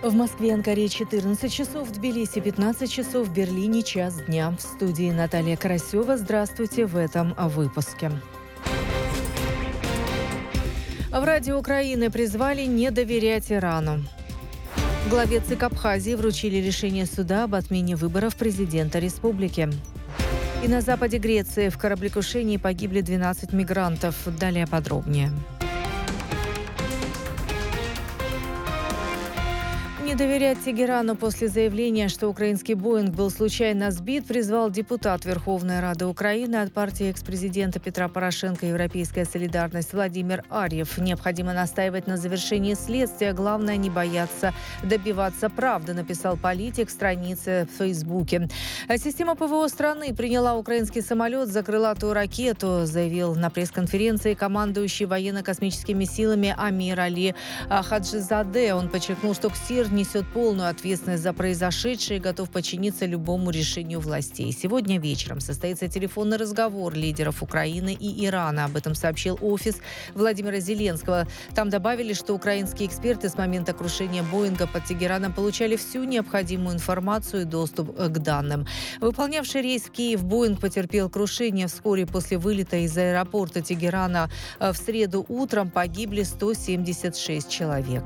В Москве и Анкаре 14 часов, в Тбилиси 15 часов, в Берлине час дня. В студии Наталья Карасева. Здравствуйте в этом выпуске. В Радио Украины призвали не доверять Ирану. Главе ЦИК Абхазии вручили решение суда об отмене выборов президента республики. И на западе Греции в кораблекрушении погибли 12 мигрантов. Далее подробнее. Не доверять Тегерану после заявления, что украинский «Боинг» был случайно сбит, призвал депутат Верховной Рады Украины от партии экс-президента Петра Порошенко «Европейская солидарность» Владимир Арьев. Необходимо настаивать на завершении следствия, главное не бояться добиваться правды, написал политик в странице в Фейсбуке. Система ПВО страны приняла украинский самолет за крылатую ракету, заявил на пресс-конференции командующий военно-космическими силами Амир Али Хаджизаде. Он подчеркнул, что КСИР несет полную ответственность за произошедшее и готов подчиниться любому решению властей. Сегодня вечером состоится телефонный разговор лидеров Украины и Ирана. Об этом сообщил офис Владимира Зеленского. Там добавили, что украинские эксперты с момента крушения «Боинга» под Тегераном получали всю необходимую информацию и доступ к данным. Выполнявший рейс в Киев «Боинг» потерпел крушение вскоре после вылета из аэропорта Тегерана. В среду утром погибли 176 человек.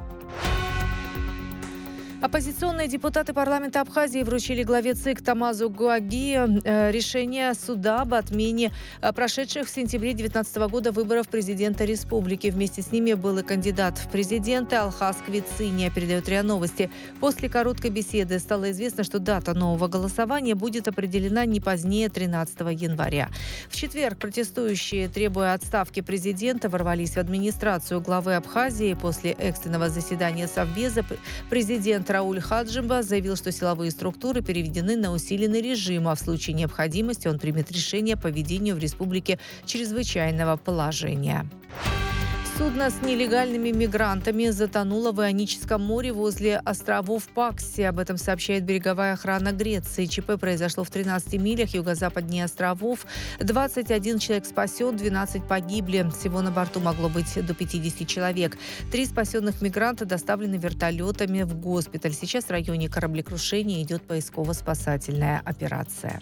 Оппозиционные депутаты парламента Абхазии вручили главе ЦИК Тамазу Гуаги решение суда об отмене прошедших в сентябре 2019 года выборов президента республики. Вместе с ними был и кандидат в президенты Алхаз Квициния, передает РИА Новости. После короткой беседы стало известно, что дата нового голосования будет определена не позднее 13 января. В четверг протестующие, требуя отставки президента, ворвались в администрацию главы Абхазии. После экстренного заседания Совбеза президент Рауль Хаджимба заявил, что силовые структуры переведены на усиленный режим, а в случае необходимости он примет решение по введению в республике чрезвычайного положения. Судно с нелегальными мигрантами затонуло в Ионическом море возле островов Пакси. Об этом сообщает береговая охрана Греции. ЧП произошло в 13 милях юго-западнее островов. 21 человек спасен, 12 погибли. Всего на борту могло быть до 50 человек. 3 спасенных мигранта доставлены вертолетами в госпиталь. Сейчас в районе кораблекрушения идет поисково-спасательная операция.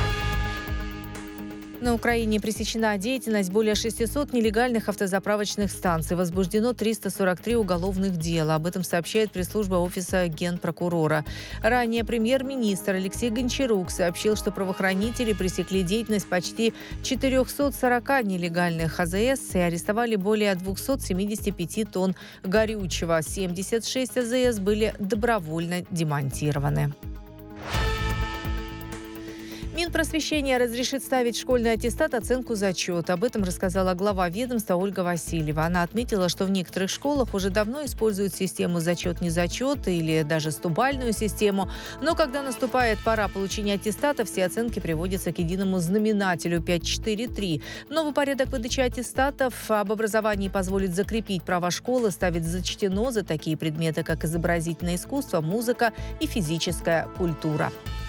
На Украине пресечена деятельность более 600 нелегальных автозаправочных станций. Возбуждено 343 уголовных дела. Об этом сообщает пресс-служба офиса генпрокурора. Ранее премьер-министр Алексей Гончарук сообщил, что правоохранители пресекли деятельность почти 440 нелегальных АЗС и арестовали более 275 тонн горючего. 76 АЗС были добровольно демонтированы. Минпросвещение разрешит ставить школьный аттестат оценку зачет. Об этом рассказала глава ведомства Ольга Васильева. Она отметила, что в некоторых школах уже давно используют систему зачет-незачет или даже стобальную систему. Но когда наступает пора получения аттестата, все оценки приводятся к единому знаменателю 5-4-3. Новый порядок выдачи аттестатов об образовании позволит закрепить права школы ставить зачтено за такие предметы, как изобразительное искусство, музыка и физическая культура.